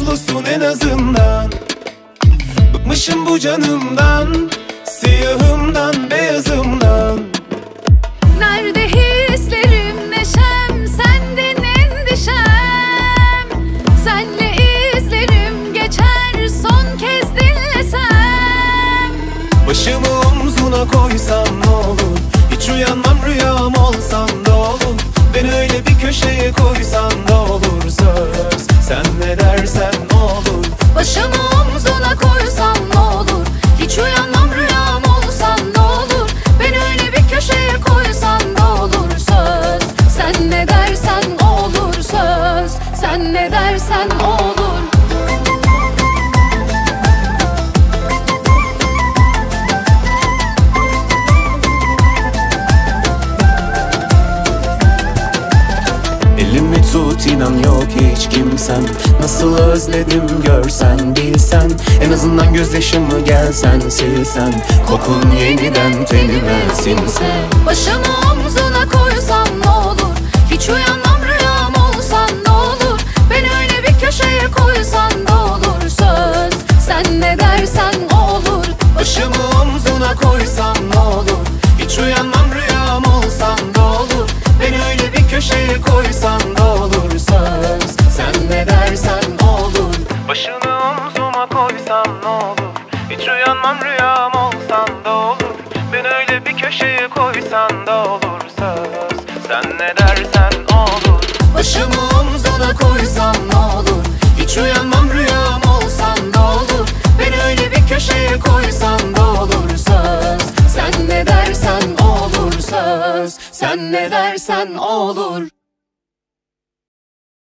mutlusun en azından. Bıkmışım bu canımdan, siyahımdan, beyazımdan. Nerede hislerim, neşem, sendin endişem. Senle izlerim geçer, son kez dinlesem. Başımı omzuna koysam ne olur, hiç uyanmam, rüyam olsam da olur. Beni öyle bir köşeye koysan da olur. Söz, sen ne dersen olur. Başımı omzuna koysam ne olur, hiç uyanmam, rüyam olsam ne olur. Beni öyle bir köşeye koysan da olur. Söz, sen ne dersen olur. Söz, sen ne dersen olur. Elimi tut, inan yok hiç kimsem. Nasıl özledim görsen bilsen. En azından gözyaşımı gelsen silsen. Kokun yeniden tenime sinse. Başımı omzuna koysam ne olur, hiç uyanmam, rüyam olsan ne olur. Beni öyle bir köşeye koysan da olur. Söz, sen ne dersen olur. Başımı omzuna koysam ne olur, hiç uyanmam, rüyam olsam da olur. Beni öyle bir köşeye koysan da olur. Söz, sen ne dersen olur. Başını omzuma koysam ne olur, hiç uyanmam, rüyam olsam da olur. Beni öyle bir köşeye koysan da olur. Söz, sen ne dersen olur. Başımı omzuna koysam ne olur, hiç uyanmam, rüyam olsam da olur. Beni öyle bir köşeye koysan da olur. Söz, sen ne dersen olur. Söz, sen ne dersen olur.